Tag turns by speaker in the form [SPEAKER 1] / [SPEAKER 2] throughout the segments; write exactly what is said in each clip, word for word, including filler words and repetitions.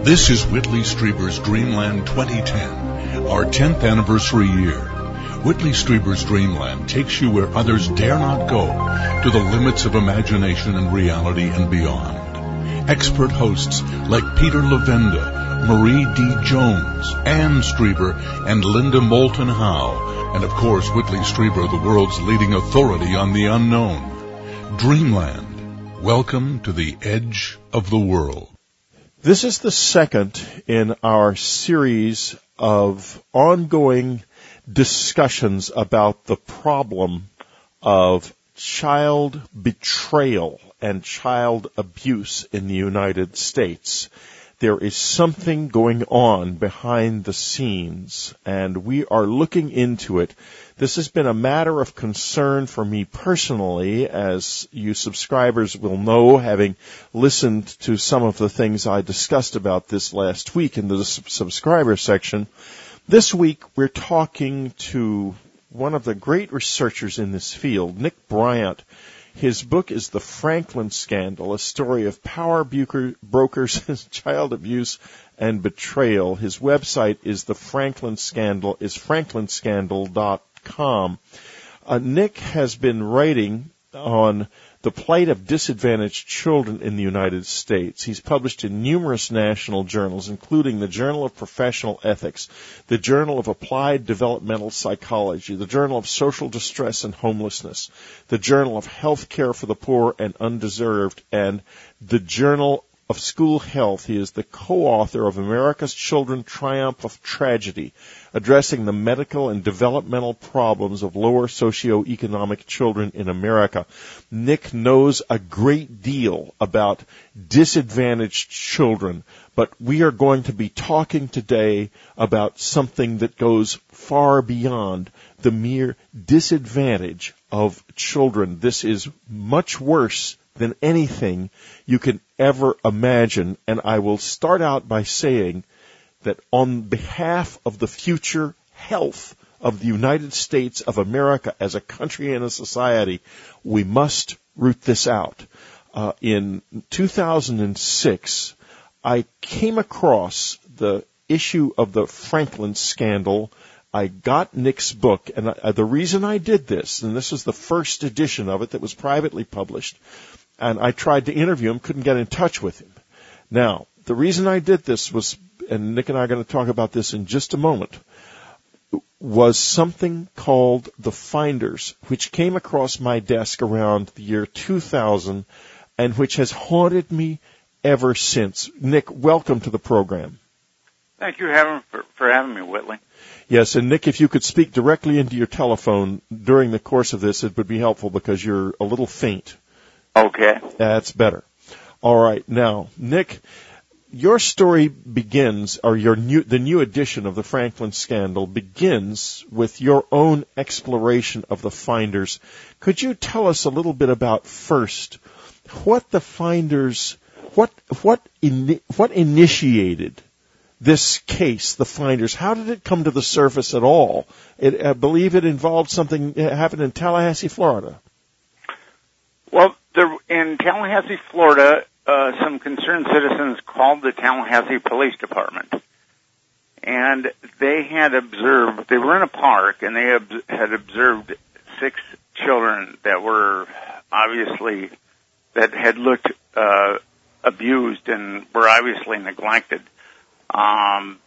[SPEAKER 1] This is Whitley Strieber's Dreamland twenty ten, our tenth anniversary year. Whitley Strieber's Dreamland takes you where others dare not go, to the limits of imagination and reality and beyond. Expert hosts like Peter Lavenda, Marie D. Jones, Ann Strieber, and Linda Moulton Howe, and of course Whitley Strieber, the world's leading authority on the unknown. Dreamland. Welcome to the edge of the world.
[SPEAKER 2] This is the second in our series of ongoing discussions about the problem of child betrayal and child abuse in the United States. There is something going on behind the scenes, and we are looking into it. This has been a matter of concern for me personally, as you subscribers will know, having listened to some of the things I discussed about this last week in the subscriber section. This week we're talking to one of the great researchers in this field, Nick Bryant. His book is The Franklin Scandal, a story of power brokers, child abuse, and betrayal. His website is The Franklin Scandal, is franklin scandal dot com. Uh, Nick has been writing on the plight of disadvantaged children in the United States. He's published in numerous national journals, including the Journal of Professional Ethics, the Journal of Applied Developmental Psychology, the Journal of Social Distress and Homelessness, the Journal of Health Care for the Poor and Undeserved, and the Journal of School Health. He is the co-author of America's Children Triumph of Tragedy, addressing the medical and developmental problems of lower socioeconomic children in America. Nick knows a great deal about disadvantaged children, but we are going to be talking today about something that goes far beyond the mere disadvantage of children. This is much worse than anything you can ever imagine. And I will start out by saying that on behalf of the future health of the United States of America as a country and a society, we must root this out. Uh, in two thousand six, I came across the issue of the Franklin Scandal. I got Nick's book, and I, the reason I did this, and this was the first edition of it that was privately published, and I tried to interview him, couldn't get in touch with him. Now, the reason I did this was, and Nick and I are going to talk about this in just a moment, was something called The Finders, which came across my desk around the year two thousand, and which has haunted me ever since. Nick, welcome to the program.
[SPEAKER 3] Thank you having, for, for having me, Whitley.
[SPEAKER 2] Yes, and Nick, if you could speak directly into your telephone during the course of this, it would be helpful because you're a little faint.
[SPEAKER 3] Okay.
[SPEAKER 2] That's better. All right. Now, Nick, your story begins, or your new, the new edition of the Franklin Scandal begins with your own exploration of the Finders. Could you tell us a little bit about first what the Finders, what what in, what initiated this case, the Finders? How did it come to the surface at all? It, I believe it involved something that happened in Tallahassee, Florida.
[SPEAKER 3] Well, there, in Tallahassee, Florida, uh, some concerned citizens called the Tallahassee Police Department, and they had observed, they were in a park, and they ob- had observed six children that were obviously, that had looked uh, abused and were obviously neglected. Um,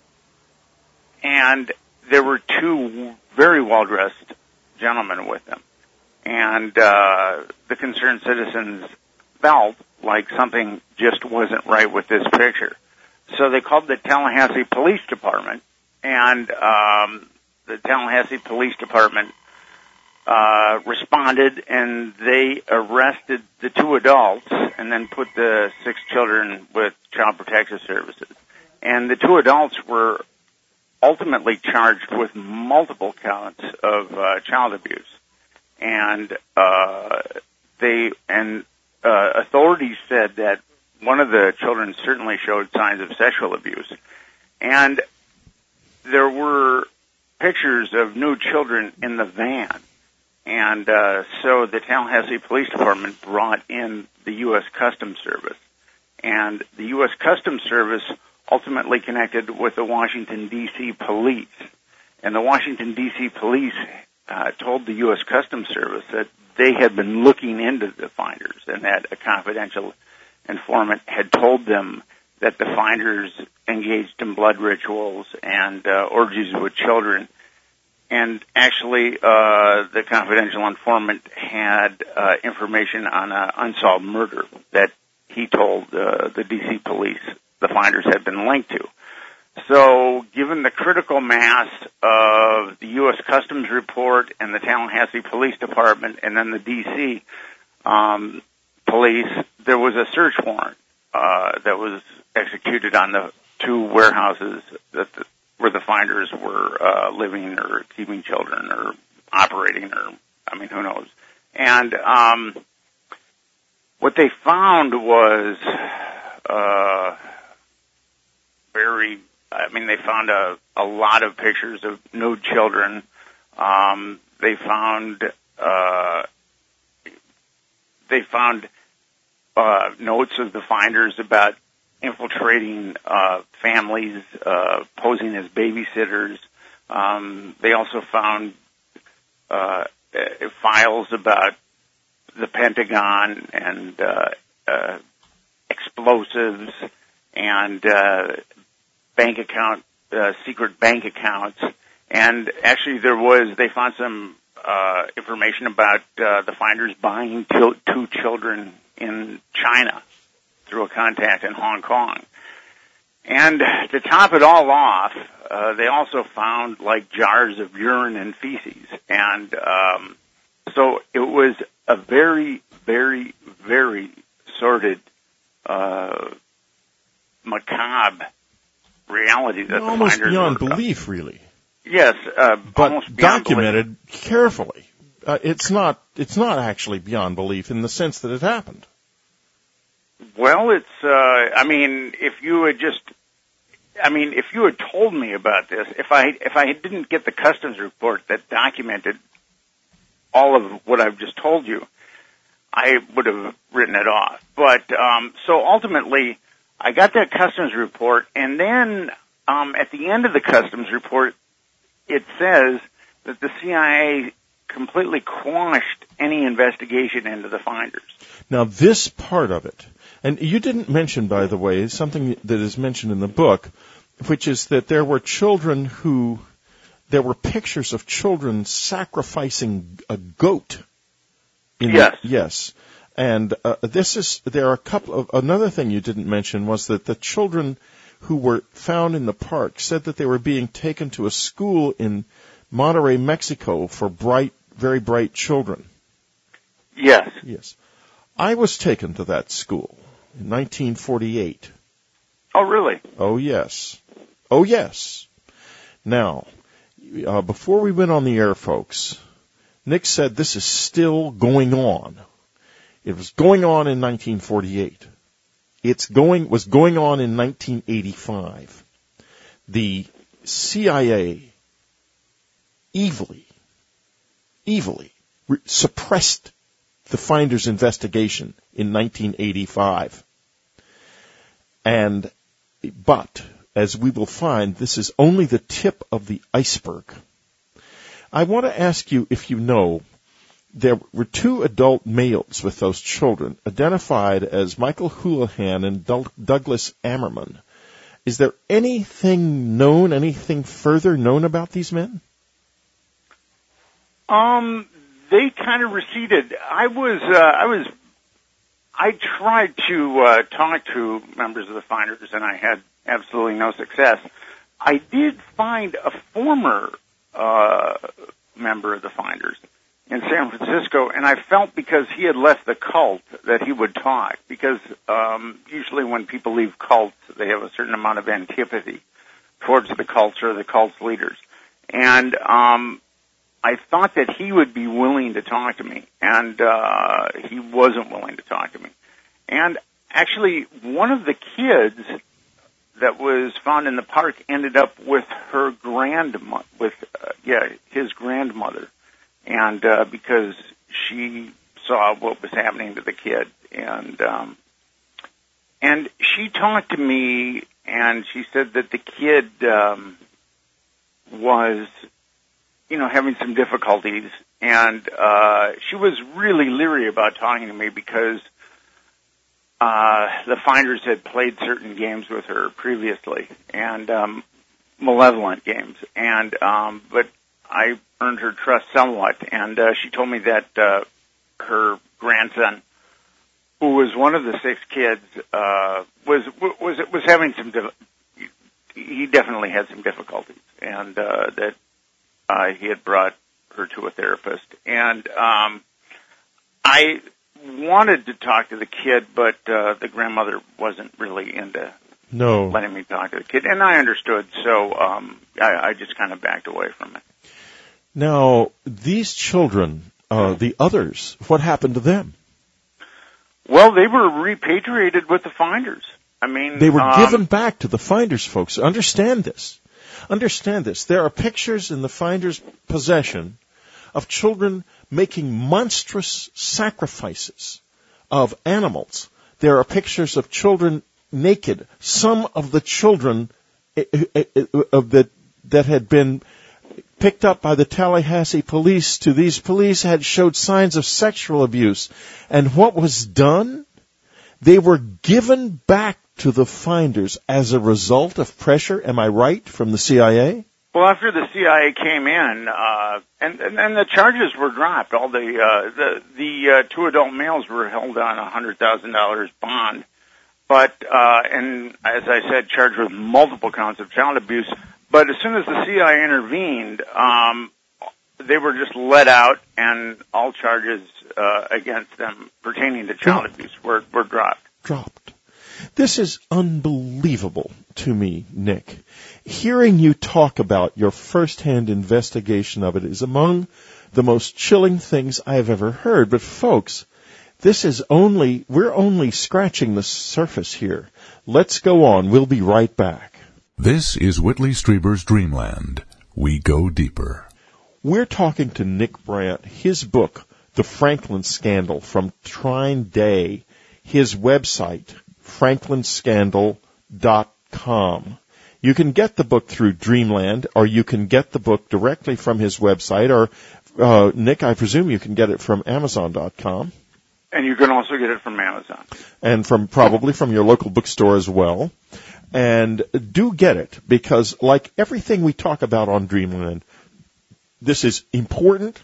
[SPEAKER 3] and there were two very well-dressed gentlemen with them. And uh, the concerned citizens felt like something just wasn't right with this picture. So they called the Tallahassee Police Department, and um, the Tallahassee Police Department uh, responded, and they arrested the two adults and then put the six children with Child Protective Services. And the two adults were ultimately charged with multiple counts of uh, child abuse. And uh, they and uh, authorities said that one of the children certainly showed signs of sexual abuse. And there were pictures of nude children in the van. And uh, so the Tallahassee Police Department brought in the U S Customs Service. And the U S Customs Service ultimately connected with the Washington, D C police. And the Washington, D C police uh, told the U S Customs Service that they had been looking into the finders and that a confidential informant had told them that the finders engaged in blood rituals and uh, orgies with children. And actually, uh, the confidential informant had uh, information on an unsolved murder that he told uh, the D C police the finders had been linked to. So, given the critical mass of the U S Customs report and the Tallahassee Police Department and then the D C um, police, there was a search warrant uh, that was executed on the two warehouses that the, where the finders were uh, living or keeping children or operating, or I mean, who knows? And um, what they found was uh, very. I mean, they found a, a lot of pictures of nude children. Um, they found uh, they found uh, notes of the finders about infiltrating uh, families, uh, posing as babysitters. Um, they also found uh, files about the Pentagon and uh, uh, explosives and uh, bank account, uh, secret bank accounts. And actually there was, they found some uh, information about uh, the finders buying t- two children in China through a contact in Hong Kong. And to top it all off, uh, they also found like jars of urine and feces. And um, so it was a very, very, very sordid, uh, macabre reality that
[SPEAKER 2] well, almost
[SPEAKER 3] the finders
[SPEAKER 2] beyond
[SPEAKER 3] were,
[SPEAKER 2] belief, really.
[SPEAKER 3] Yes, uh,
[SPEAKER 2] but
[SPEAKER 3] almost beyond
[SPEAKER 2] documented
[SPEAKER 3] belief.
[SPEAKER 2] carefully. Uh, it's not. It's not actually beyond belief in the sense that it happened.
[SPEAKER 3] Well, it's. Uh, I mean, if you had just. I mean, if you had told me about this, if I if I didn't get the customs report that documented all of what I've just told you, I would have written it off. But um, so ultimately, I got that customs report, and then um, at the end of the customs report, it says that the C I A completely quashed any investigation into the finders.
[SPEAKER 2] Now, this part of it, and you didn't mention, by the way, something that is mentioned in the book, which is that there were children who, there were pictures of children sacrificing a goat. In
[SPEAKER 3] Yes.
[SPEAKER 2] The, yes. And uh, this is, there are a couple of, another thing you didn't mention was that the children who were found in the park said that they were being taken to a school in Monterrey, Mexico for bright, very bright children.
[SPEAKER 3] Yes.
[SPEAKER 2] Yes. I was taken to that school in nineteen forty-eight.
[SPEAKER 3] Oh, really?
[SPEAKER 2] Oh, yes. Oh, yes. Now, uh, before we went on the air, folks, Nick said this is still going on. It was going on in nineteen forty-eight. It's going, was going on in nineteen eighty-five. The C I A evilly, evilly re- suppressed the Finders investigation in nineteen eighty-five. And, but, as we will find, this is only the tip of the iceberg. I want to ask you if you know, there were two adult males with those children, identified as Michael Houlihan and Douglas Ammerman. Is there anything known, anything further known about these men?
[SPEAKER 3] Um, they kind of receded. I was, uh, I was, I tried to uh, talk to members of the Finders, and I had absolutely no success. I did find a former uh, member of the Finders in San Francisco, and I felt because he had left the cult that he would talk, because um, usually when people leave cults, they have a certain amount of antipathy towards the cults or the cult's leaders. And um, I thought that he would be willing to talk to me, and uh, he wasn't willing to talk to me. And actually, one of the kids that was found in the park ended up with her grandmother, with uh, yeah, his grandmother. And uh, because she saw what was happening to the kid, and um, and she talked to me, and she said that the kid um, was, you know, having some difficulties, and uh, she was really leery about talking to me because uh, the finders had played certain games with her previously, and um, malevolent games, and um, but I earned her trust somewhat, and uh, she told me that uh, her grandson, who was one of the six kids, uh, was was was having some. He definitely had some difficulties, and uh, that uh, he had brought her to a therapist. And um, I wanted to talk to the kid, but uh, the grandmother wasn't really into
[SPEAKER 2] no.
[SPEAKER 3] letting me talk to the kid, and I understood, so um, I, I just kind of backed away from it.
[SPEAKER 2] Now, these children, uh, the others, what happened to them?
[SPEAKER 3] Well, they were repatriated with the finders. I mean,
[SPEAKER 2] they were
[SPEAKER 3] um,
[SPEAKER 2] given back to the finders, folks. Understand this. Understand this. There are pictures in the finders' possession of children making monstrous sacrifices of animals. There are pictures of children naked. Some of the children of the, that had been picked up by the Tallahassee police to these police had showed signs of sexual abuse. And what was done? They were given back to the finders as a result of pressure, am I right, from the C I A?
[SPEAKER 3] Well, after the C I A came in, uh, and, and, and the charges were dropped. All the, uh, the, the, uh, two adult males were held on a one hundred thousand dollars bond. But, uh, and as I said, charged with multiple counts of child abuse. But as soon as the C I A intervened, um, they were just let out, and all charges uh, against them pertaining to child dropped. abuse were, were dropped.
[SPEAKER 2] Dropped. This is unbelievable to me, Nick. Hearing you talk about your firsthand investigation of it is among the most chilling things I have ever heard. But folks, this is only, we're only scratching the surface here. Let's go on. We'll be right back.
[SPEAKER 1] This is Whitley Strieber's Dreamland. We go deeper.
[SPEAKER 2] We're talking to Nick Brandt, his book, The Franklin Scandal, from Trine Day, his website, franklin scandal dot com. You can get the book through Dreamland, or you can get the book directly from his website, or, uh, Nick, I presume you can get it from amazon dot com.
[SPEAKER 3] And you can also get it from Amazon.
[SPEAKER 2] And from probably from your local bookstore as well. And do get it, because like everything we talk about on Dreamland, this is important.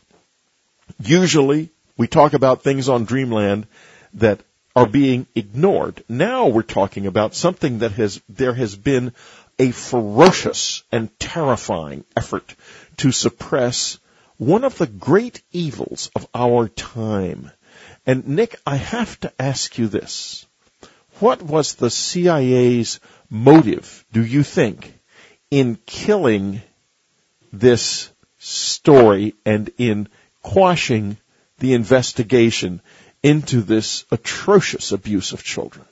[SPEAKER 2] Usually we talk about things on Dreamland that are being ignored. Now we're talking about something that has, there has been a ferocious and terrifying effort to suppress one of the great evils of our time. And Nick, I have to ask you this. What was the C I A's motive, do you think, in killing this story and in quashing the investigation into this atrocious abuse of children?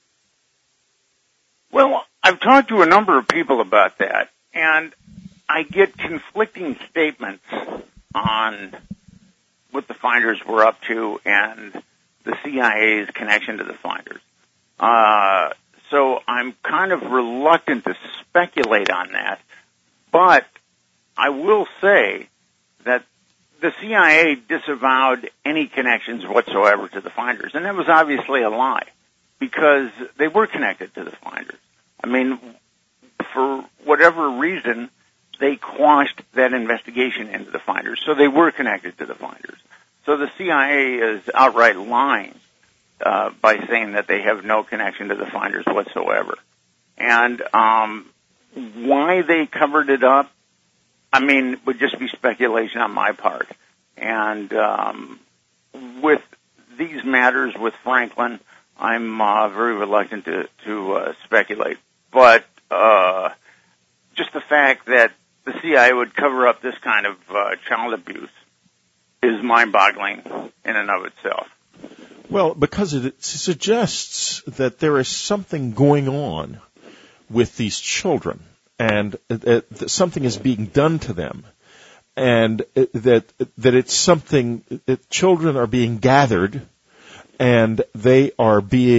[SPEAKER 3] Well, I've talked to a number of people about that, and I get conflicting statements on what the finders were up to and the C I A's connection to the finders. Uh, so I'm kind of reluctant to speculate on that, but I will say that the C I A disavowed any connections whatsoever to the finders, and that was obviously a lie, because they were connected to the finders. I mean, for whatever reason, they quashed that investigation into the finders, so they were connected to the finders. So the C I A is outright lying uh, by saying that they have no connection to the finders whatsoever. And um, why they covered it up, I mean, would just be speculation on my part. And um, with these matters with Franklin, I'm uh, very reluctant to, to uh, speculate. But uh, just the fact that the C I A would cover up this kind of uh, child abuse is mind-boggling in and of itself.
[SPEAKER 2] Well, because it suggests that there is something going on with these children, and that something is being done to them, and that that it's something that children are being gathered, and they are being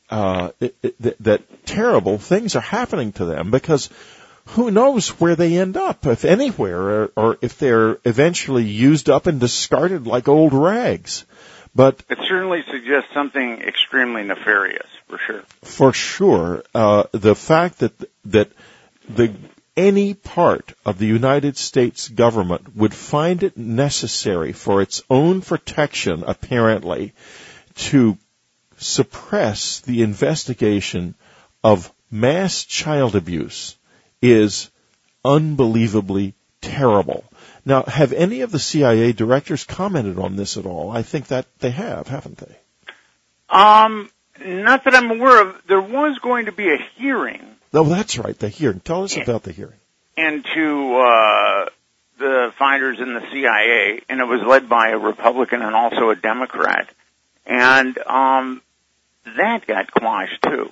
[SPEAKER 2] uh, it, it, that terrible things are happening to them, because who knows where they end up, if anywhere, or, or if they're eventually used up and discarded like old rags. But
[SPEAKER 3] it certainly suggests something extremely nefarious, for sure.
[SPEAKER 2] For sure, uh, the fact that that the any part of the United States government would find it necessary for its own protection, apparently, to suppress the investigation of mass child abuse is unbelievably terrible. Now, have any of the C I A directors commented on this at all? I think that they have, haven't they?
[SPEAKER 3] Um, not that I'm aware of. There was going to be a hearing.
[SPEAKER 2] Oh, that's right, the hearing. Tell us about the hearing.
[SPEAKER 3] Into uh, the finders in the C I A, and it was led by a Republican and also a Democrat. And um, that got quashed, too.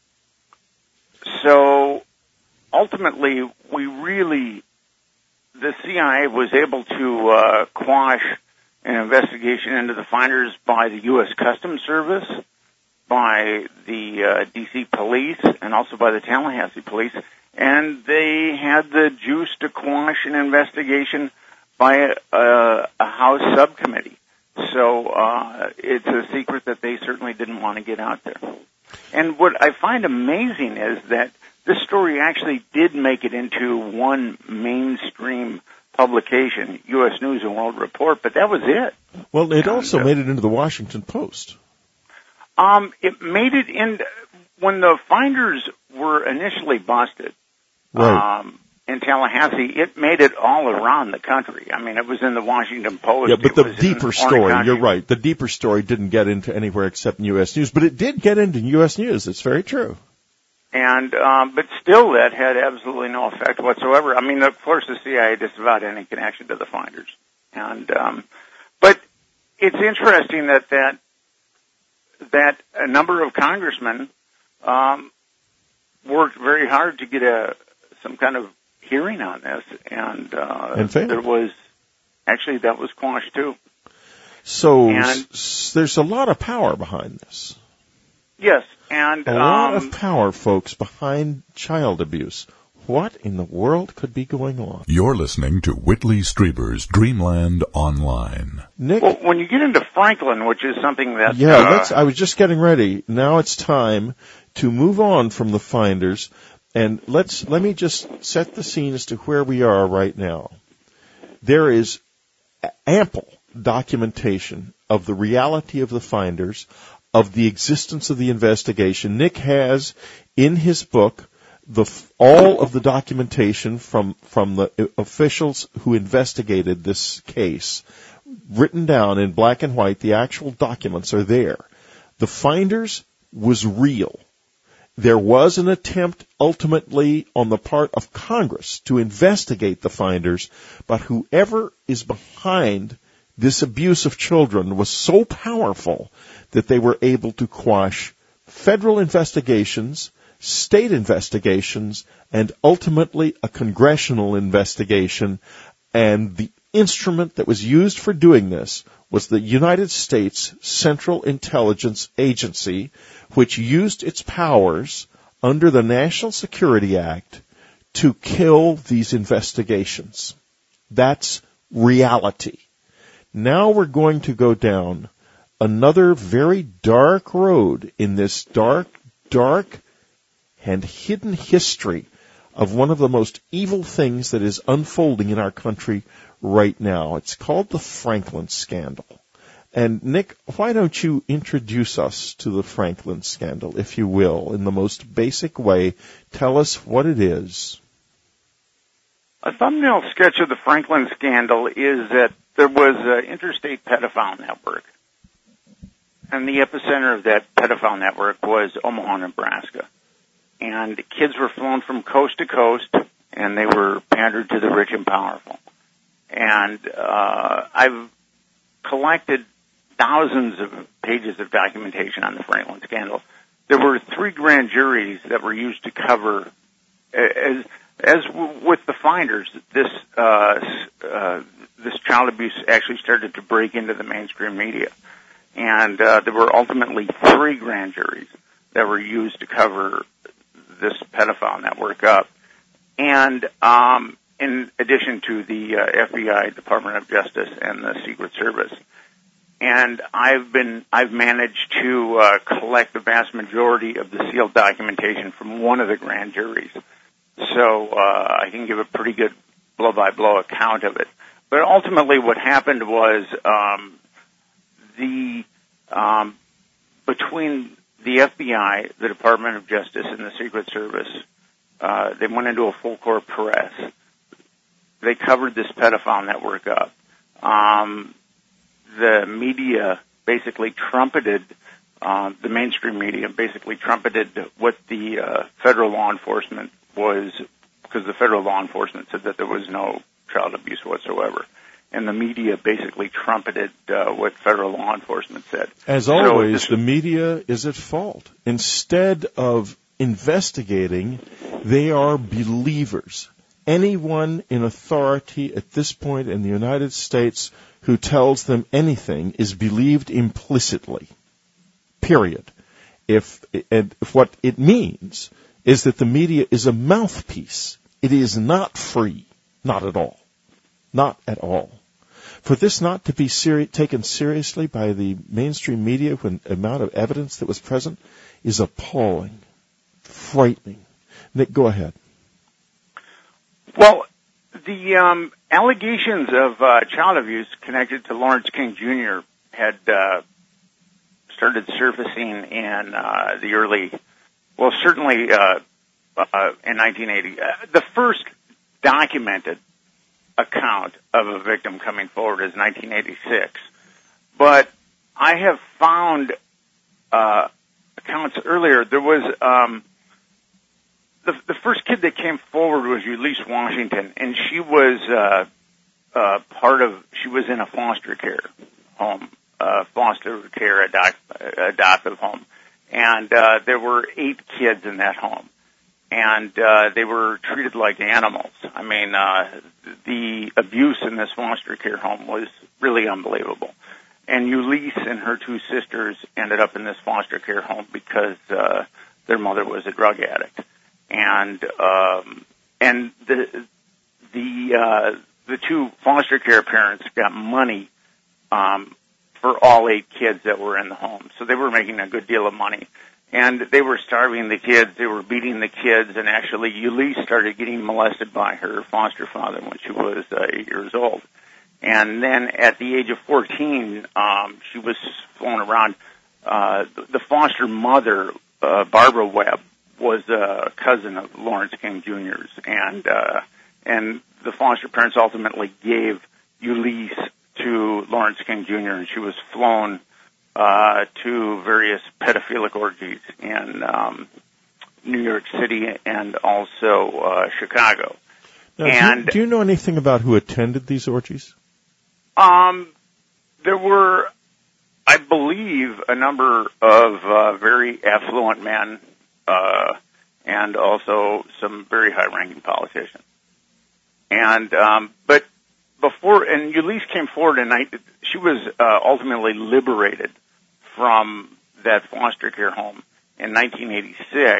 [SPEAKER 3] So ultimately, we really, the C I A was able to uh, quash an investigation into the finders by the U S Customs Service, by the uh, D C Police, and also by the Tallahassee Police. And they had the juice to quash an investigation by a, a, a House subcommittee. So uh, it's a secret that they certainly didn't want to get out there. And what I find amazing is that this story actually did make it into one mainstream publication, U S News and World Report, but that was it.
[SPEAKER 2] Well, it
[SPEAKER 3] and,
[SPEAKER 2] also
[SPEAKER 3] uh,
[SPEAKER 2] made it into the Washington Post.
[SPEAKER 3] Um, it made it in when the finders were initially busted.
[SPEAKER 2] Right.
[SPEAKER 3] Um, in Tallahassee, it made it all around the country. I mean, it was in the Washington Post.
[SPEAKER 2] Yeah, but
[SPEAKER 3] it
[SPEAKER 2] the
[SPEAKER 3] was
[SPEAKER 2] deeper
[SPEAKER 3] in
[SPEAKER 2] story,
[SPEAKER 3] County.
[SPEAKER 2] you're right, the deeper story didn't get into anywhere except in U S News, but it did get into U S News. It's very true.
[SPEAKER 3] And, um, but still that had absolutely no effect whatsoever. I mean, of course, the C I A disavowed any connection to the finders. And, um, but it's interesting that that, that a number of congressmen, um, worked very hard to get a, some kind of hearing on this. And, uh,
[SPEAKER 2] and
[SPEAKER 3] there was, actually that was quashed too.
[SPEAKER 2] So
[SPEAKER 3] and,
[SPEAKER 2] s- there's a lot of power behind this.
[SPEAKER 3] Yes. And,
[SPEAKER 2] a lot
[SPEAKER 3] um,
[SPEAKER 2] of power, folks, behind child abuse. What in the world could be going on?
[SPEAKER 1] You're listening to Whitley Strieber's Dreamland Online.
[SPEAKER 2] Nick?
[SPEAKER 3] Well, when you get into Franklin, which is something that...
[SPEAKER 2] Yeah,
[SPEAKER 3] uh,
[SPEAKER 2] let's, I was just getting ready. Now it's time to move on from the finders, and let's, let me just set the scene as to where we are right now. There is ample documentation of the reality of the finders, of the existence of the investigation. Nick has in his book the all of the documentation from from the officials who investigated this case, written down in black and white. The actual documents are there. The finders was real. There was an attempt ultimately on the part of Congress to investigate the finders, but whoever is behind this abuse of children was so powerful that they were able to quash federal investigations, state investigations, and ultimately a congressional investigation. And the instrument that was used for doing this was the United States Central Intelligence Agency, which used its powers under the National Security Act to kill these investigations. That's reality. Now we're going to go down another very dark road in this dark, dark, and hidden history of one of the most evil things that is unfolding in our country right now. It's called the Franklin Scandal. And Nick, why don't you introduce us to the Franklin Scandal, if you will, in the most basic way. Tell us what it is.
[SPEAKER 3] A thumbnail sketch of the Franklin Scandal is that there was an interstate pedophile network. And the epicenter of that pedophile network was Omaha, Nebraska. And kids were flown from coast to coast, and they were pandered to the rich and powerful. And uh, I've collected thousands of pages of documentation on the Franklin Scandal. There were three grand juries that were used to cover, as as with the finders, this uh, uh, this child abuse actually started to break into the mainstream media. And uh, there were ultimately three grand juries that were used to cover this pedophile network up. And um, in addition to the uh, F B I, Department of Justice, and the Secret Service. And I've been, I've managed to uh, collect the vast majority of the sealed documentation from one of the grand juries. So uh, I can give a pretty good blow-by-blow account of it. But ultimately what happened was um, the um, between the F B I, the Department of Justice, and the Secret Service, uh, they went into a full-court press. They covered this pedophile network up. Um, the media basically trumpeted, uh, the mainstream media basically trumpeted what the uh, federal law enforcement was, because the federal law enforcement said that there was no child abuse whatsoever. And the media basically trumpeted uh, what federal law enforcement said.
[SPEAKER 2] As always, so the media is at fault. Instead of investigating, they are believers. Anyone in authority at this point in the United States who tells them anything is believed implicitly. Period. If, and if what it means is that the media is a mouthpiece. It is not free. Not at all. Not at all. For this not to be seri- taken seriously by the mainstream media when the amount of evidence that was present is appalling, frightening. Nick, go ahead.
[SPEAKER 3] Well, the um, allegations of uh, child abuse connected to Lawrence King Junior had uh, started surfacing in uh, the early, well, certainly uh, uh, in nineteen eighty. Uh, the first documented account of a victim coming forward is nineteen eighty-six. But I have found uh, accounts earlier. There was um, the, the first kid that came forward was Ulysses Washington, and she was uh, uh, part of. She was in a foster care home, uh, foster care adopt, adoptive home, and uh, there were eight kids in that home. And uh, they were treated like animals. I mean, uh, the abuse in this foster care home was really unbelievable. And Ulysses and her two sisters ended up in this foster care home because uh, their mother was a drug addict. And um, and the the uh, the two foster care parents got money um, for all eight kids that were in the home, so they were making a good deal of money. And they were starving the kids, they were beating the kids, and actually Ulysses started getting molested by her foster father when she was uh, eight years old. And then at the age of fourteen, um, she was flown around. Uh, the foster mother, uh, Barbara Webb, was a cousin of Lawrence King Junior's, and uh, and the foster parents ultimately gave Ulysses to Lawrence King Junior, and she was flown Uh, to various pedophilic orgies in um, New York City and also uh, Chicago.
[SPEAKER 2] Now,
[SPEAKER 3] and
[SPEAKER 2] do you, do you know anything about who attended these orgies?
[SPEAKER 3] Um, there were, I believe, a number of uh, very affluent men uh, and also some very high-ranking politicians. And um, but before, and Ulysses came forward, and I, she was uh, ultimately liberated from that foster care home in nineteen eighty-six,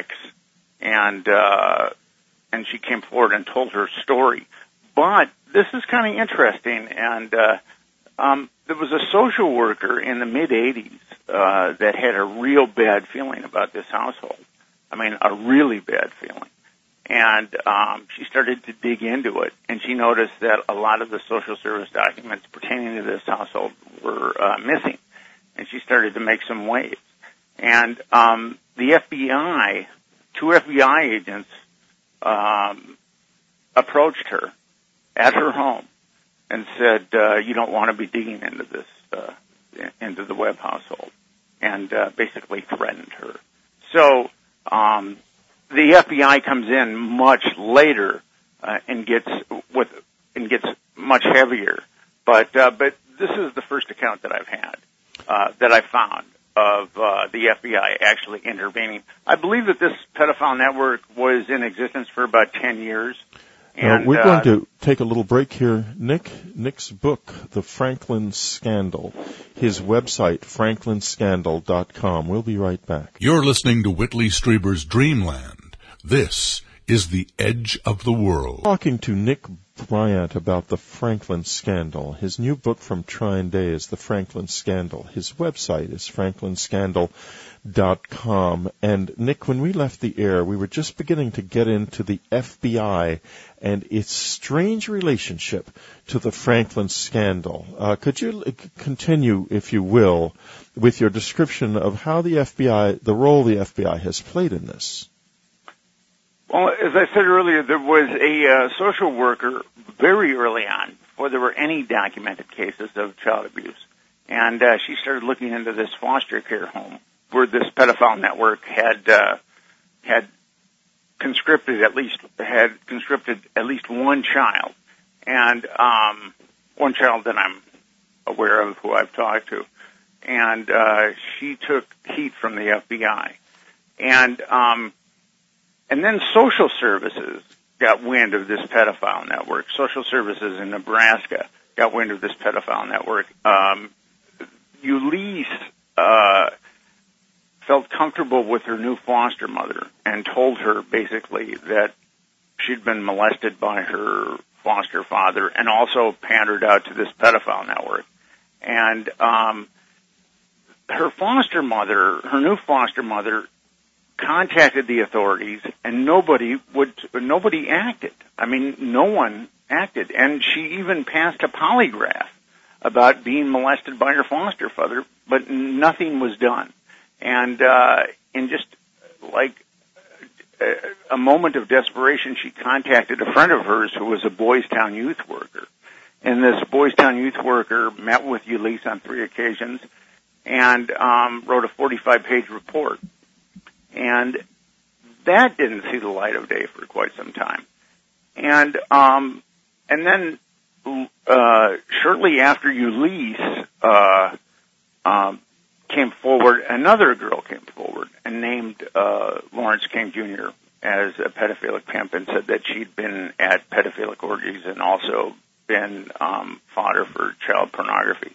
[SPEAKER 3] and uh, and she came forward and told her story. But this is kind of interesting, and uh, um, there was a social worker in the mid-eighties uh, that had a real bad feeling about this household. I mean, a really bad feeling. And um, she started to dig into it, and she noticed that a lot of the social service documents pertaining to this household were uh, missing. And she started to make some waves. And um, the F B I, two F B I agents, um, approached her at her home and said, uh, "You don't want to be digging into this, uh, into the Webb household," and uh, basically threatened her. So um, the F B I comes in much later uh, and gets with and gets much heavier. But uh, but this is the first account that I've had. Uh, that I found of uh, the F B I actually intervening. I believe that this pedophile network was in existence for about ten years. And,
[SPEAKER 2] now, we're
[SPEAKER 3] uh,
[SPEAKER 2] going to take a little break here. Nick, Nick's book, The Franklin Scandal, his website, franklin scandal dot com. We'll be right back.
[SPEAKER 1] You're listening to Whitley Strieber's Dreamland. This is The Edge of the World.
[SPEAKER 2] Talking to Nick Bryant about the Franklin Scandal. His new book from Trine Day is The Franklin Scandal. His website is franklin scandal dot com. And Nick, when we left the air, we were just beginning to get into the F B I and its strange relationship to the Franklin Scandal. Uh, could you continue, if you will, with your description of how the F B I, the role the F B I has played in this?
[SPEAKER 3] Well, as I said earlier, there was a uh, social worker very early on, before there were any documented cases of child abuse. And uh, she started looking into this foster care home where this pedophile network had uh, had conscripted at least had conscripted at least one child, and um, one child that I'm aware of who I've talked to. And uh, she took heat from the F B I, and um, and then social services got wind of this pedophile network. Social services in Nebraska got wind of this pedophile network. Um, Ulysses uh, felt comfortable with her new foster mother and told her basically that she'd been molested by her foster father and also pandered out to this pedophile network. And um, her foster mother, her new foster mother, contacted the authorities, and nobody would, nobody acted. I mean, no one acted. And she even passed a polygraph about being molested by her foster father, but nothing was done. And uh, in just like a, a moment of desperation, she contacted a friend of hers who was a Boys Town youth worker. And this Boys Town youth worker met with Ulysses on three occasions and um, wrote a forty-five page report. And that didn't see the light of day for quite some time. And um, and then uh, shortly after Ulysses uh, um, came forward, another girl came forward and named uh, Lawrence King Junior as a pedophilic pimp and said that she'd been at pedophilic orgies and also been um, fodder for child pornography.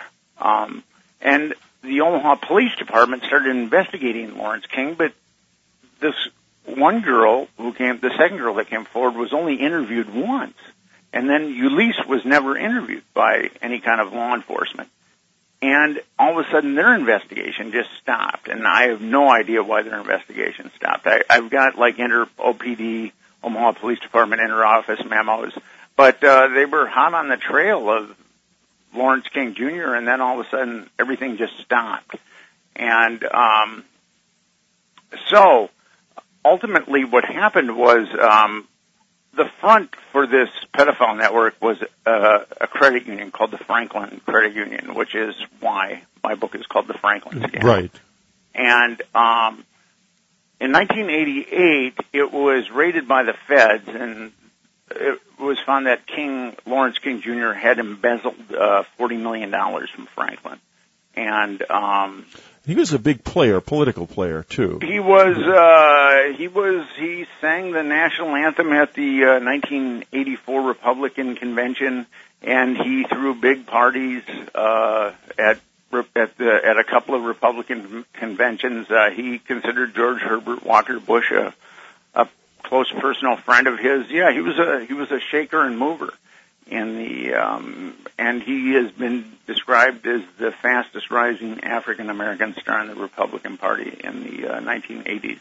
[SPEAKER 3] Um, and the Omaha Police Department started investigating Lawrence King, but this one girl who came, the second girl that came forward, was only interviewed once. And then Ulysses was never interviewed by any kind of law enforcement. And all of a sudden their investigation just stopped. And I have no idea why their investigation stopped. I, I've got like inter O P D, Omaha Police Department inter-office memos, but uh, they were hot on the trail of Lawrence King Junior, and then all of a sudden everything just stopped. And um, so ultimately what happened was um, the front for this pedophile network was uh, a credit union called the Franklin Credit Union, which is why my book is called The Franklin Scandal.
[SPEAKER 2] Right.
[SPEAKER 3] And um, in nineteen eighty-eight, it was raided by the feds, and it was found that King, Lawrence King Junior had embezzled uh, forty million dollars from Franklin. And um,
[SPEAKER 2] he was a big player, political player, too.
[SPEAKER 3] He was, uh, he was, he sang the national anthem at the uh, nineteen eighty-four Republican Convention, and he threw big parties uh, at at, the, at a couple of Republican conventions. Uh, he considered George Herbert Walker Bush a, a close personal friend of his. Yeah, he was a he was a shaker and mover in the um, and he has been described as the fastest rising African American star in the Republican Party in the uh, nineteen eighties.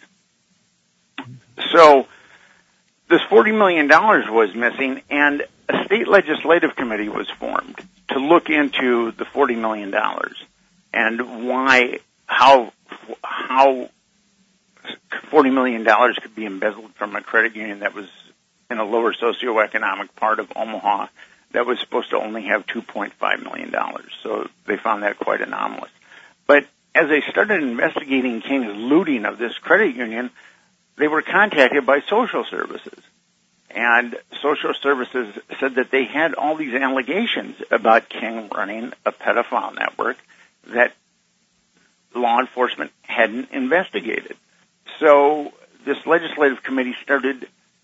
[SPEAKER 3] So this forty million dollars was missing, and a state legislative committee was formed to look into the forty million dollars and why how how forty million dollars could be embezzled from a credit union that was in a lower socioeconomic part of Omaha that was supposed to only have two point five million dollars. So they found that quite anomalous. But as they started investigating King's looting of this credit union, they were contacted by social services. And social services said that they had all these allegations about King running a pedophile network that law enforcement hadn't investigated. So this legislative committee started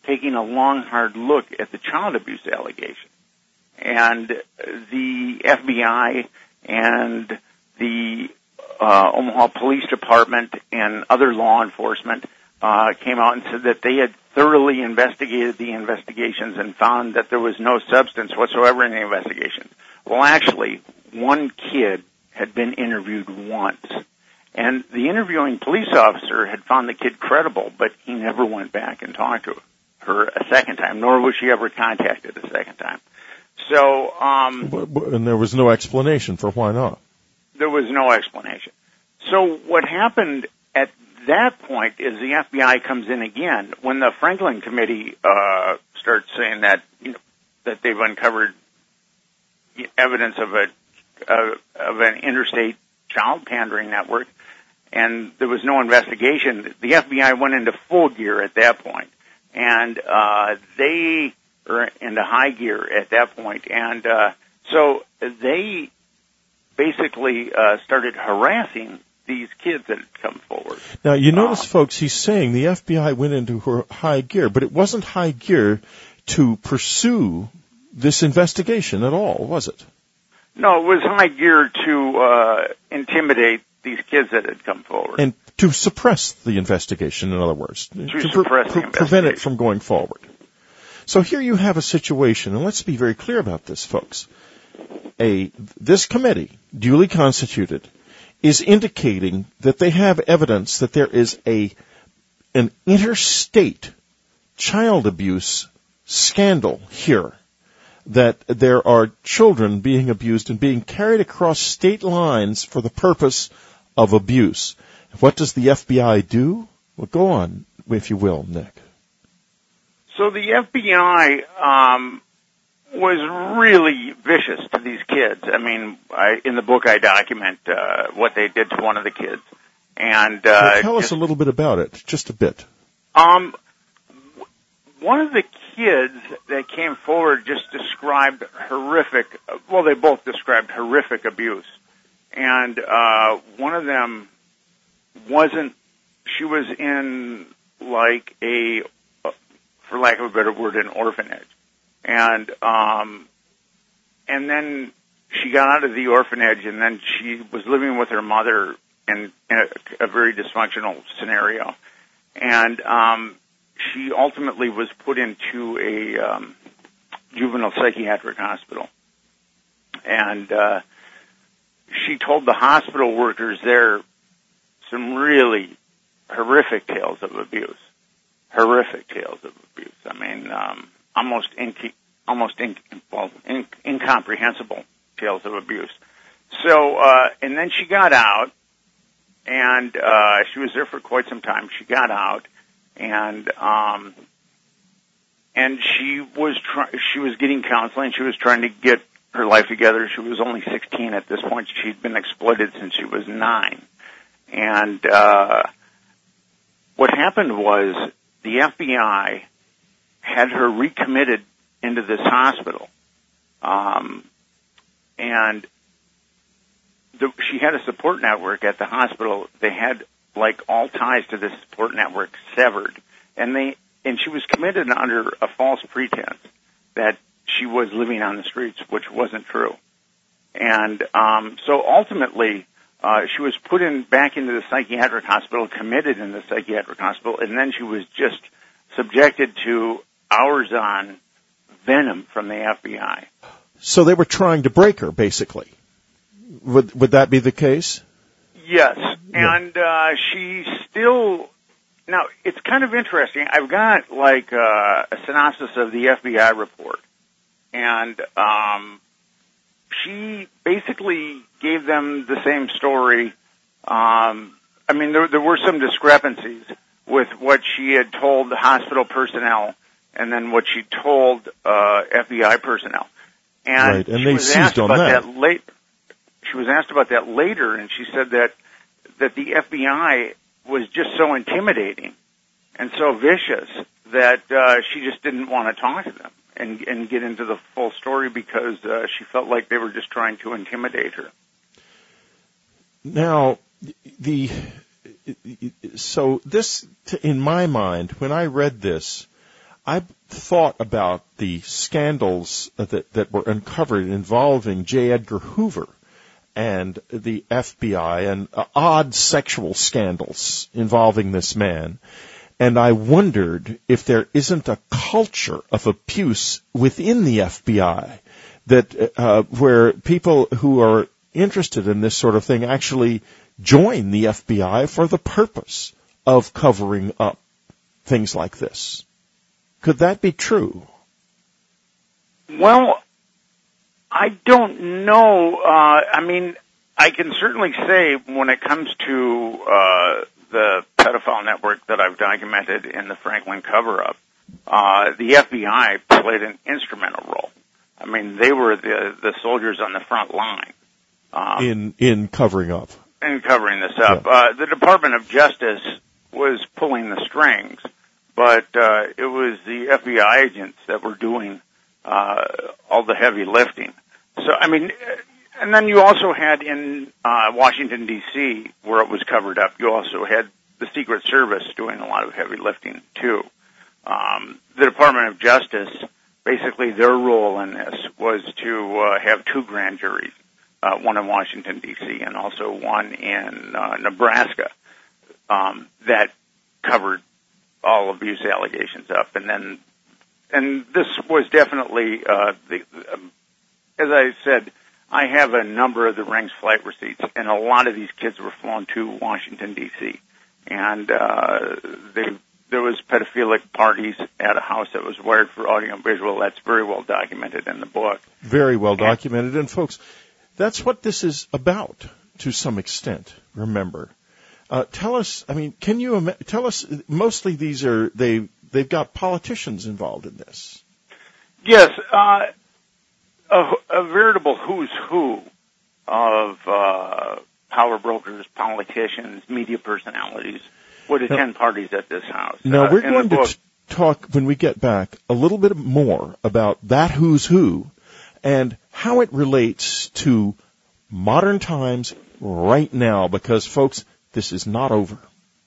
[SPEAKER 3] taking a long, hard look at the child abuse allegation. And the F B I and the uh, Omaha Police Department and other law enforcement uh, came out and said that they had thoroughly investigated the investigations and found that there was no substance whatsoever in the investigation. Well, actually, one kid had been interviewed once, and the interviewing police officer had found the kid credible, but he never went back and talked to her a second time, nor was she ever contacted a second time. So, um...
[SPEAKER 2] And there was no explanation for why not.
[SPEAKER 3] There was no explanation. So what happened at that point is the F B I comes in again when the Franklin Committee uh, starts saying that, you know, that they've uncovered evidence of a uh, of an interstate child pandering network, and there was no investigation. The F B I went into full gear at that point, and uh, they are into high gear at that point, and uh, so they basically uh, started harassing these kids that had come forward.
[SPEAKER 2] Now, you notice, uh, folks, he's saying the F B I went into her high gear, but it wasn't high gear to pursue this investigation at all, was it?
[SPEAKER 3] No, it was high gear to uh, intimidate these kids that had come forward.
[SPEAKER 2] And to suppress the investigation, in other words.
[SPEAKER 3] To,
[SPEAKER 2] to
[SPEAKER 3] suppress
[SPEAKER 2] pre-
[SPEAKER 3] the
[SPEAKER 2] prevent it from going forward. So here you have a situation, and let's be very clear about this, folks. A This committee, duly constituted, is indicating that they have evidence that there is a an interstate child abuse scandal here, that there are children being abused and being carried across state lines for the purpose of abuse. What does the F B I do? Well, go on, if you will, Nick.
[SPEAKER 3] So the F B I um, was really vicious to these kids. I mean, I, in the book I document uh, what they did to one of the kids. And uh,
[SPEAKER 2] well, tell
[SPEAKER 3] just,
[SPEAKER 2] us a little bit about it, just a bit.
[SPEAKER 3] Um, one of the kids that came forward just described horrific, well, they both described horrific abuse. And uh, one of them wasn't, she was in like a, for lack of a better word, an orphanage. And um, and then she got out of the orphanage, and then she was living with her mother in, in a, a very dysfunctional scenario. And um, she ultimately was put into a um, juvenile psychiatric hospital. And uh, she told the hospital workers there some really horrific tales of abuse. Horrific tales of abuse. I mean, um, almost inc- almost in- well, in- incomprehensible tales of abuse. So, uh, and then she got out, and uh, she was there for quite some time. She got out, and um, and she was try- she was getting counseling. She was trying to get her life together. She was only sixteen at this point. She'd been exploited since she was nine, and uh, what happened was the F B I had her recommitted into this hospital, um, and the, she had a support network at the hospital. They had like all ties to this support network severed, and they and she was committed under a false pretense that she was living on the streets, which wasn't true. And um, so ultimately, uh, she was put in back into the psychiatric hospital, committed in the psychiatric hospital, and then she was just subjected to hours on venom from the F B I.
[SPEAKER 2] So they were trying to break her, basically. Would would that be the case?
[SPEAKER 3] Yes, and uh, she still. Now it's kind of interesting. I've got like uh, a synopsis of the F B I report, and um, she basically gave them the same story. Um, I mean, there, there were some discrepancies with what she had told the hospital personnel and then what she told uh, F B I personnel. And,
[SPEAKER 2] right. and
[SPEAKER 3] she
[SPEAKER 2] they
[SPEAKER 3] was
[SPEAKER 2] seized
[SPEAKER 3] asked
[SPEAKER 2] on
[SPEAKER 3] about
[SPEAKER 2] that.
[SPEAKER 3] that late. She was asked about that later, and she said that that the F B I was just so intimidating and so vicious that uh, she just didn't want to talk to them and, and get into the full story because uh, she felt like they were just trying to intimidate her.
[SPEAKER 2] Now, the so this, in my mind, when I read this, I thought about the scandals that, that were uncovered involving J. Edgar Hoover and the F B I, and uh, odd sexual scandals involving this man. And I wondered if there isn't a culture of abuse within the F B I that uh, where people who are interested in this sort of thing actually join the F B I for the purpose of covering up things like this. Could that be true?
[SPEAKER 3] Well, I don't know. Uh, I mean, I can certainly say when it comes to uh, the pedophile network that I've documented in the Franklin cover-up, uh, the F B I played an instrumental role. I mean, they were the the soldiers on the front line. Um,
[SPEAKER 2] in in covering up.
[SPEAKER 3] In covering this up.
[SPEAKER 2] Yeah.
[SPEAKER 3] Uh, the Department of Justice was pulling the strings, but uh, it was the F B I agents that were doing uh, all the heavy lifting. So, I mean, and then you also had in uh, Washington, D C, where it was covered up, you also had the Secret Service doing a lot of heavy lifting, too. Um, the Department of Justice, basically their role in this was to uh, have two grand juries, uh, one in Washington, D C, and also one in uh, Nebraska, um, that covered all abuse allegations up. And then, and this was definitely, uh, the, um, as I said, I have a number of the Rings flight receipts, and a lot of these kids were flown to Washington, D C, and uh, they, there was pedophilic parties at a house that was wired for audio and visual. That's very well documented in the book.
[SPEAKER 2] Very well documented. And, folks, that's what this is about to some extent, remember. Uh, tell us, I mean, can you ima- tell us, mostly these are, they, they've got politicians involved in this.
[SPEAKER 3] Yes, uh, a, a veritable who's who of uh, power brokers, politicians, media personalities would attend now, parties at this house.
[SPEAKER 2] Now,
[SPEAKER 3] uh,
[SPEAKER 2] we're going to
[SPEAKER 3] book,
[SPEAKER 2] t- talk, when we get back, a little bit more about that who's who and how it relates to modern times right now, because, folks, this is not over.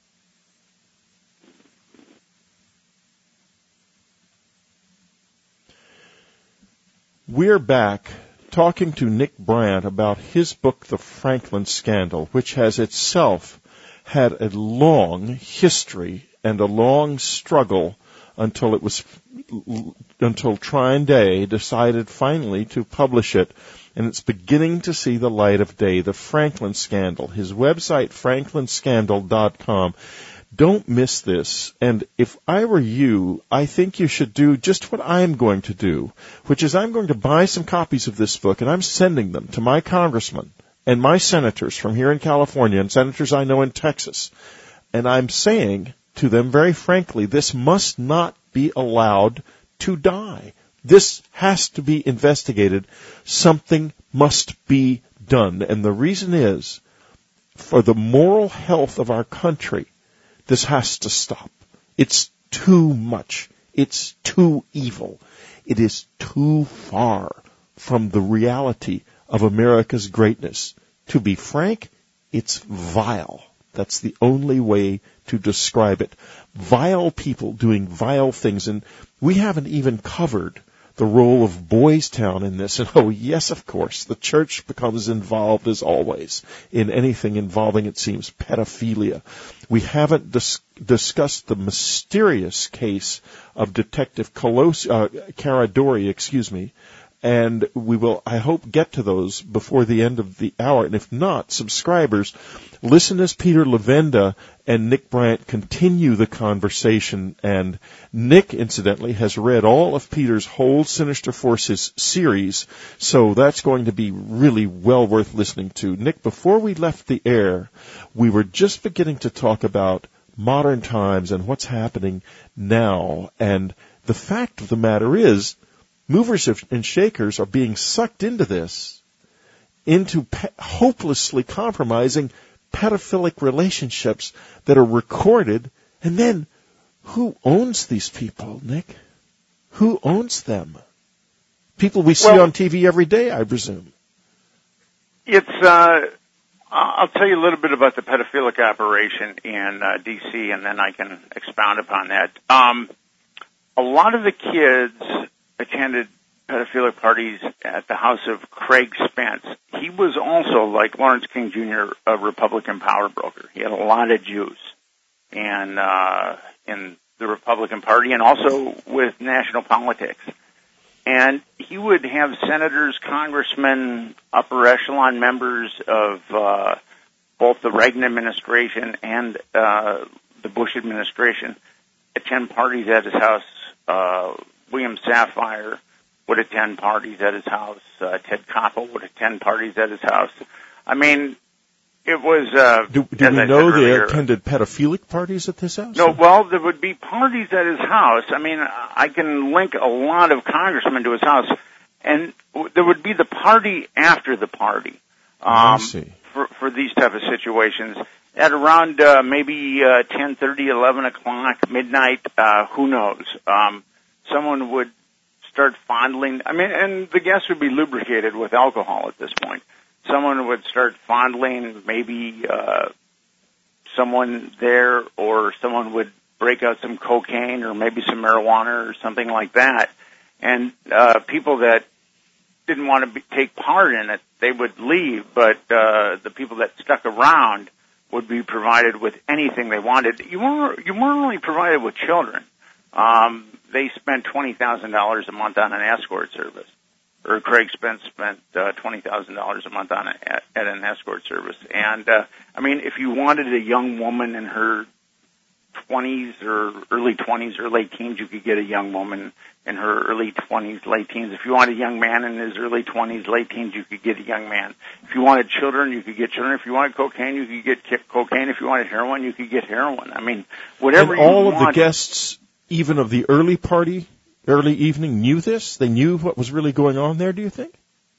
[SPEAKER 2] We're back talking to Nick Brandt about his book, The Franklin Scandal, which has itself had a long history and a long struggle until it was, until Trine Day decided finally to publish it. And it's beginning to see the light of day, The Franklin Scandal. His website, franklin scandal dot com. Don't miss this. And if I were you, I think you should do just what I'm going to do, which is I'm going to buy some copies of this book, and I'm sending them to my congressman and my senators from here in California and senators I know in Texas. And I'm saying to them very frankly, this must not be allowed to die. This has to be investigated. Something must be done. And the reason is, for the moral health of our country, this has to stop. It's too much. It's too evil. It is too far from the reality of America's greatness. To be frank, it's vile. That's the only way to describe it. Vile people doing vile things. And we haven't even covered the role of Boys Town in this. And oh, yes, of course, the church becomes involved, as always, in anything involving, it seems, pedophilia. We haven't dis- discussed the mysterious case of Detective Colos- uh, Caradori, excuse me, and we will, I hope, get to those before the end of the hour. And if not, subscribers, listen as Peter Levenda and Nick Brandt continue the conversation. And Nick, incidentally, has read all of Peter's whole Sinister Forces series, so that's going to be really well worth listening to. Nick, before we left the air, we were just beginning to talk about modern times and what's happening now. And the fact of the matter is, movers and shakers are being sucked into this, into pe- hopelessly compromising pedophilic relationships that are recorded. And then, who owns these people, Nick? Who owns them? People we see well, on T V every day, I presume.
[SPEAKER 3] It's, uh, I'll tell you a little bit about the pedophilic operation in uh, D C, and then I can expound upon that. Um, a lot of the kids attended pedophilic parties at the house of Craig Spence. He was also, like Lawrence King Junior, a Republican power broker. He had a lot of juice and uh, in the Republican Party and also with national politics. And he would have senators, congressmen, upper echelon members of uh, both the Reagan administration and uh, the Bush administration attend parties at his house. Uh, William Safire would attend parties at his house. Uh, Ted Koppel would attend parties at his house. I mean, it was... Uh,
[SPEAKER 2] do do we know they attended pedophilic parties at this house?
[SPEAKER 3] No, well, there would be parties at his house. I mean, I can link a lot of congressmen to his house, and there would be the party after the party. Um,
[SPEAKER 2] I see.
[SPEAKER 3] For, for these type of situations. At around uh, maybe uh, ten thirty, eleven o'clock, midnight, uh, who knows? Um, someone would start fondling, I mean, and the guests would be lubricated with alcohol at this point. Someone would start fondling maybe uh, someone there, or someone would break out some cocaine or maybe some marijuana or something like that. And uh, people that didn't want to be, take part in it, they would leave, but uh, the people that stuck around would be provided with anything they wanted. You weren't, you weren't only provided with children. Um, they spent twenty thousand dollars a month on an escort service. Or Craig Spence spent uh, twenty thousand dollars a month on a, at, at an escort service. And, uh, I mean, if you wanted a young woman in her twenties or early twenties or late teens, you could get a young woman in her early twenties, late teens. If you wanted a young man in his early twenties, late teens, you could get a young man. If you wanted children, you could get children. If you wanted cocaine, you could get cocaine. If you wanted heroin, you could get heroin. I mean, whatever
[SPEAKER 2] and
[SPEAKER 3] you
[SPEAKER 2] all
[SPEAKER 3] want.
[SPEAKER 2] of the guests, even of the early party, early evening, knew this? They knew what was really going on there, do you think?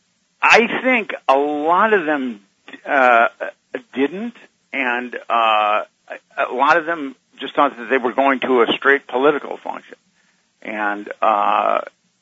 [SPEAKER 3] I think a lot of them uh, didn't, and uh, a lot of them just thought that they were going to a straight political function. And uh,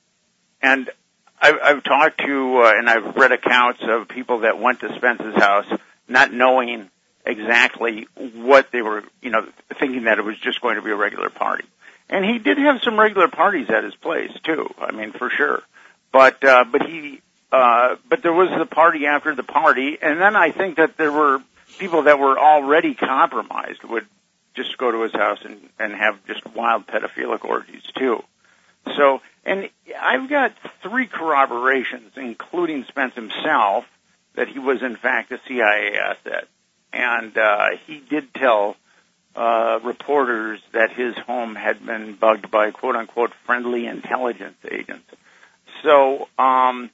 [SPEAKER 3] and I've, I've talked to uh, and I've read accounts of people that went to Spence's house not knowing exactly what they were, you know, thinking that it was just going to be a regular party. And he did have some regular parties at his place too. I mean, for sure. But uh, but he uh, but there was the party after the party, and then I think that there were people that were already compromised would just go to his house and, and have just wild pedophilic orgies too. So, and I've got three corroborations, including Spence himself, that he was in fact a C I A asset. And uh, he did tell uh, reporters that his home had been bugged by quote-unquote friendly intelligence agents. So, um,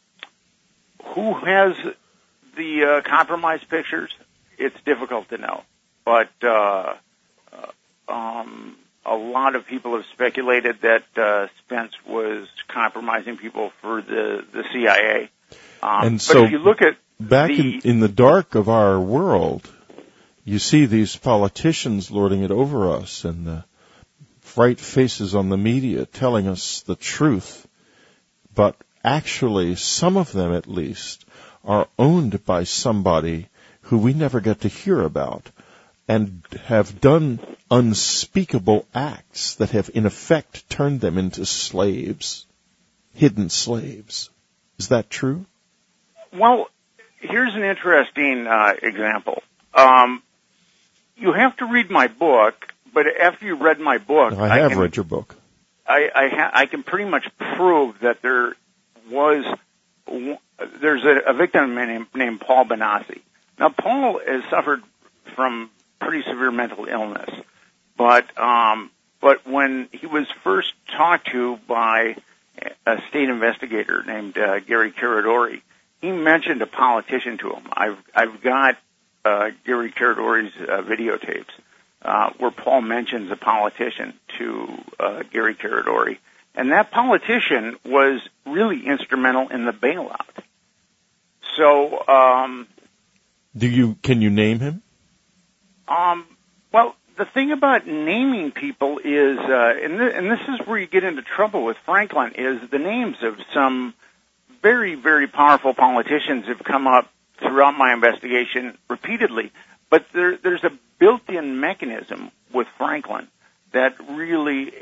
[SPEAKER 3] who has the uh, compromised pictures? It's difficult to know. But uh, uh, um, a lot of people have speculated that uh, Spence was compromising people for the, the C I A. Um,
[SPEAKER 2] and
[SPEAKER 3] but
[SPEAKER 2] so
[SPEAKER 3] if you look at
[SPEAKER 2] back
[SPEAKER 3] the,
[SPEAKER 2] in, in the dark of our world, you see these politicians lording it over us and the bright faces on the media telling us the truth. But actually, some of them at least are owned by somebody who we never get to hear about and have done unspeakable acts that have in effect turned them into slaves, hidden slaves. Is that true?
[SPEAKER 3] Well, here's an interesting uh, example. Um, you have to read my book, but after you read my book,
[SPEAKER 2] I have
[SPEAKER 3] I can,
[SPEAKER 2] read your book.
[SPEAKER 3] I I, ha- I can pretty much prove that there was there's a, a victim named, named Paul Benassi. Now, Paul has suffered from pretty severe mental illness, but um, but when he was first talked to by a state investigator named uh, Gary Caradori, he mentioned a politician to him. I've I've got uh, Gary Caradori's uh, videotapes uh, where Paul mentions a politician to uh, Gary Caradori, and that politician was really instrumental in the bailout. So, um,
[SPEAKER 2] do you can you name him?
[SPEAKER 3] Um, well, the thing about naming people is, uh, and, th- and this is where you get into trouble with Franklin, is the names of some very, very powerful politicians have come up throughout my investigation repeatedly. But there, there's a built-in mechanism with Franklin that really,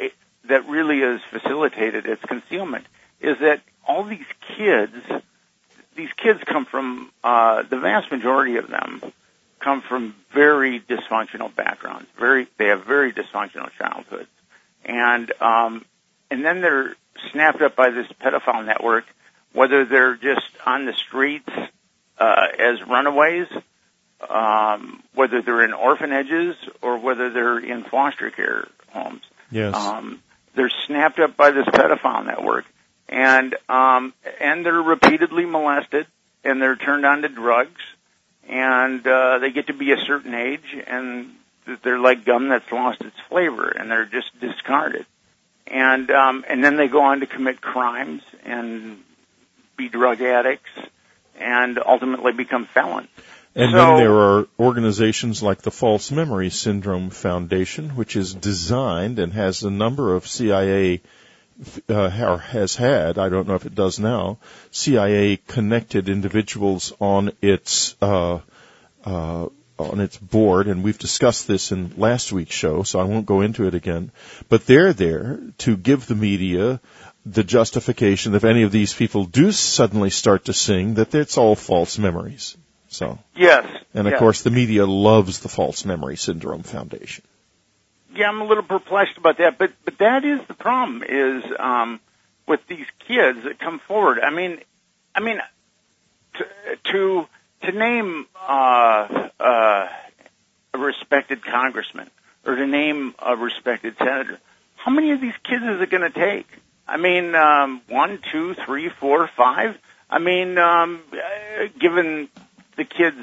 [SPEAKER 3] that really has facilitated its concealment is that all these kids, these kids come from, uh, the vast majority of them come from very dysfunctional backgrounds. Very, they have very dysfunctional childhoods. And, um, and then they're snapped up by this pedophile network, whether they're just on the streets, uh, as runaways, um, whether they're in orphanages or whether they're in foster care homes.
[SPEAKER 2] Yes.
[SPEAKER 3] Um, they're snapped up by this pedophile network, and um, and they're repeatedly molested, and they're turned on to drugs, and uh, they get to be a certain age, and they're like gum that's lost its flavor, and they're just discarded. And um, and then they go on to commit crimes and be drug addicts, and ultimately become felons.
[SPEAKER 2] And
[SPEAKER 3] so,
[SPEAKER 2] then there are organizations like the False Memory Syndrome Foundation, which is designed and has a number of C I A, uh, or has had, I don't know if it does now, C I A-connected individuals on its uh, uh, on its board, and we've discussed this in last week's show, so I won't go into it again. But they're there to give the media the justification that if any of these people do suddenly start to sing, that it's all false memories. So
[SPEAKER 3] yes,
[SPEAKER 2] and of
[SPEAKER 3] yes.
[SPEAKER 2] course the media loves the False Memory Syndrome Foundation.
[SPEAKER 3] Yeah, I'm a little perplexed about that, but but that is the problem is um, with these kids that come forward. I mean, I mean to to, to name uh, uh, a respected congressman or to name a respected senator, how many of these kids is it going to take? I mean, um, one, two, three, four, five. I mean, um, given the kids,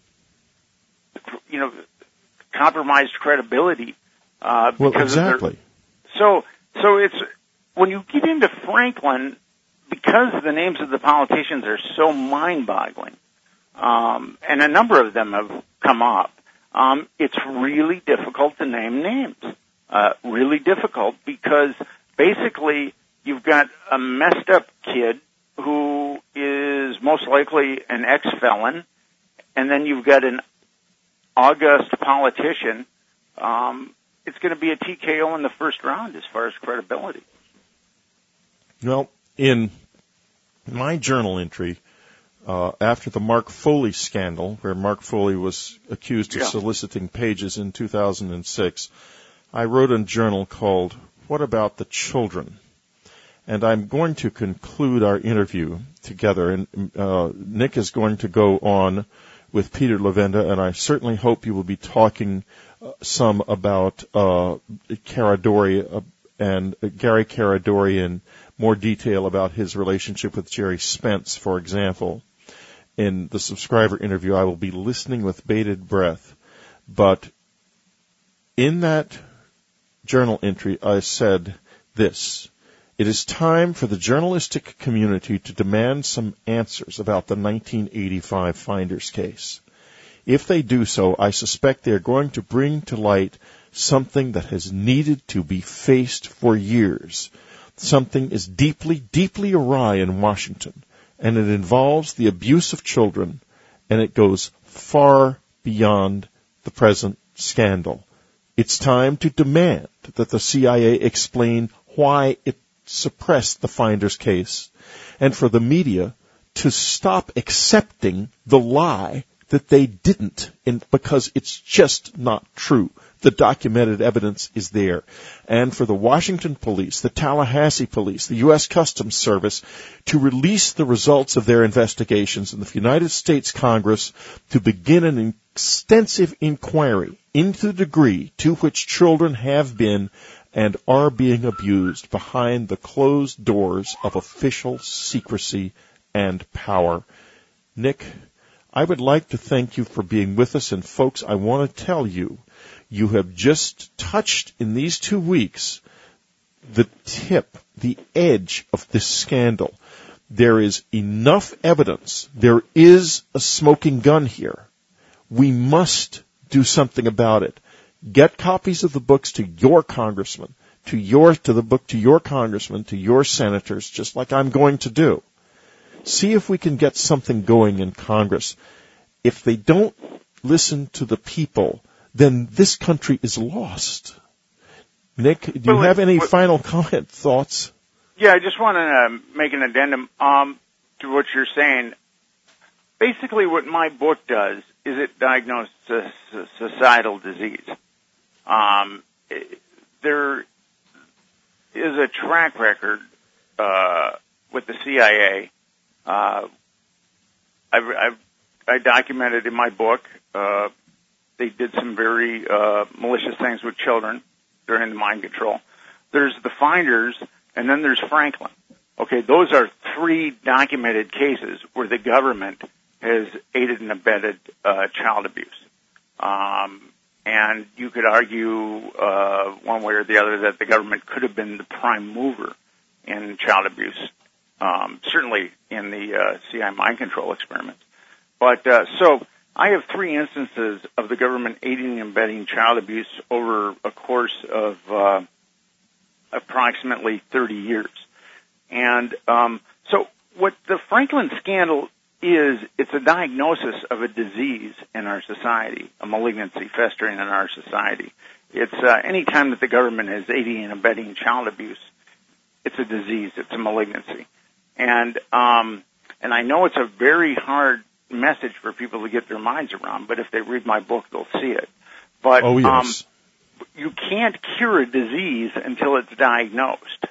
[SPEAKER 3] you know, compromised credibility. Uh,
[SPEAKER 2] well, exactly.
[SPEAKER 3] So, so it's when you get into Franklin, because the names of the politicians are so mind-boggling, um, and a number of them have come up. Um, it's really difficult to name names. Uh, really difficult because basically you've got a messed up kid who is most likely an ex-felon. And then you've got an august politician. Um, it's going to be a T K O in the first round as far as credibility.
[SPEAKER 2] Well, in my journal entry, uh, after the Mark Foley scandal, where Mark Foley was accused of
[SPEAKER 3] yeah.
[SPEAKER 2] soliciting pages in two thousand six, I wrote a journal called What About the Children? And I'm going to conclude our interview together, and uh, Nick is going to go on with Peter Levenda, and I certainly hope you will be talking uh, some about uh, Caradori uh, and uh, Gary Caradori in more detail about his relationship with Jerry Spence, for example. In the subscriber interview, I will be listening with bated breath. But in that journal entry, I said this: it is time for the journalistic community to demand some answers about the nineteen eighty-five Finders case. If they do so, I suspect they are going to bring to light something that has needed to be faced for years. Something is deeply, deeply awry in Washington, and it involves the abuse of children, and it goes far beyond the present scandal. It's time to demand that the C I A explain why it suppressed the Finders case, and for the media to stop accepting the lie that they didn't, and because it's just not true. The documented evidence is there. And for the Washington police, the Tallahassee police, the U S Customs Service to release the results of their investigations, and the United States Congress to begin an extensive inquiry into the degree to which children have been and are being abused behind the closed doors of official secrecy and power. Nick, I would like to thank you for being with us, and folks, I want to tell you, you have just touched in these two weeks the tip, the edge of this scandal. There is enough evidence. There is a smoking gun here. We must do something about it. Get copies of the books to your congressman, to your, to the book to your congressman, to your senators, just like I'm going to do. See if we can get something going in Congress. If they don't listen to the people, then this country is lost. Nick, do you
[SPEAKER 3] well,
[SPEAKER 2] have any
[SPEAKER 3] what,
[SPEAKER 2] final comment, thoughts?
[SPEAKER 3] Yeah, I just want to uh, make an addendum um, to what you're saying. Basically, what my book does is it diagnoses a societal disease. Um, there is a track record uh, with the C I A. Uh, I've, I've, I documented in my book. Uh, they did some very uh, malicious things with children during the mind control. There's the Finders, and then there's Franklin. Okay, those are three documented cases where the government has aided and abetted uh, child abuse. Um, and you could argue uh, one way or the other that the government could have been the prime mover in child abuse, um, certainly in the uh, C I mind control experiments. But uh, so I have three instances of the government aiding and abetting child abuse over a course of uh, approximately thirty years. And um, so what the Franklin scandal is, it's a diagnosis of a disease in our society, a malignancy festering in our society. It's uh, any time that the government is aiding and abetting child abuse, it's a disease, it's a malignancy. And um, and I know it's a very hard message for people to get their minds around, but if they read my book, they'll see it. But
[SPEAKER 2] oh, yes.
[SPEAKER 3] um, you can't cure a disease until it's diagnosed.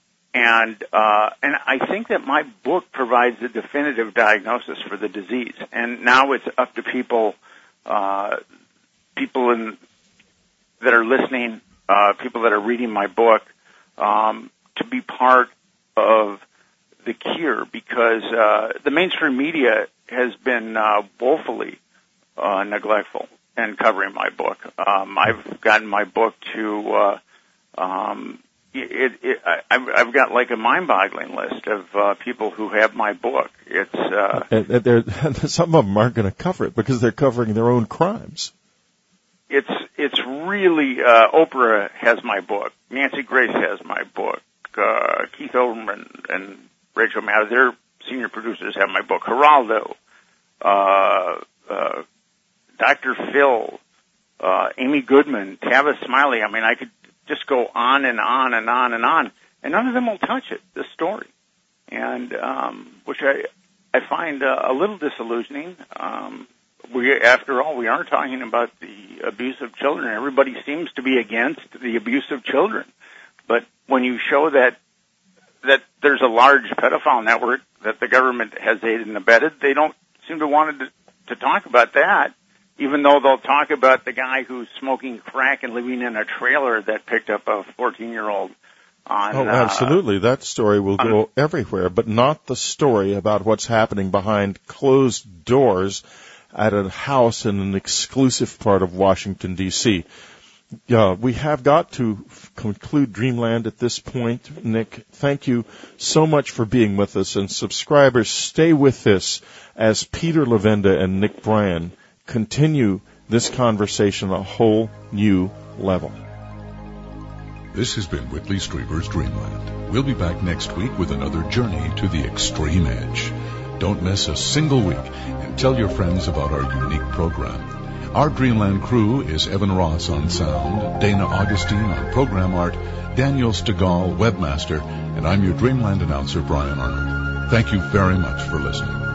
[SPEAKER 3] And uh, and I think that my book provides a definitive diagnosis for the disease. And now it's up to people, uh, people in, that are listening, uh, people that are reading my book, um, to be part of the cure, because uh, the mainstream media has been uh, woefully uh, neglectful in covering my book. Um, I've gotten my book to. Uh, um, It, it, I've, I've got like a mind-boggling list of uh, people who have my book. It's uh,
[SPEAKER 2] and, and some of them aren't going to cover it because they're covering their own crimes.
[SPEAKER 3] It's it's really uh, Oprah has my book. Nancy Grace has my book. Uh, Keith Olbermann and Rachel Maddow, their senior producers, have my book. Geraldo, uh, uh, Doctor Phil, uh, Amy Goodman, Tavis Smiley. I mean, I could just go on and on and on and on, and none of them will touch it, this story, and um, which I I find uh, a little disillusioning. Um, we, after all, we are talking about the abuse of children. Everybody seems to be against the abuse of children, but when you show that that there's a large pedophile network that the government has aided and abetted, they don't seem to want to, to talk about that. Even though they'll talk about the guy who's smoking crack and living in a trailer that picked up a fourteen-year-old on...
[SPEAKER 2] Oh, absolutely. Uh, that story will go
[SPEAKER 3] on,
[SPEAKER 2] everywhere, but not the story about what's happening behind closed doors at a house in an exclusive part of Washington, D C Uh, we have got to f- conclude Dreamland at this point. Nick, thank you so much for being with us, and subscribers, stay with us as Peter Levenda and Nick Bryan continue this conversation on a whole new level.
[SPEAKER 1] This has been Whitley Strieber's Dreamland. We'll be back next week with another journey to the extreme edge. Don't miss a single week, and tell your friends about our unique program. Our Dreamland crew is Evan Ross on sound, Dana Augustine on program art, Daniel Stegall, webmaster, and I'm your Dreamland announcer, Brian Arnold. Thank you very much for listening.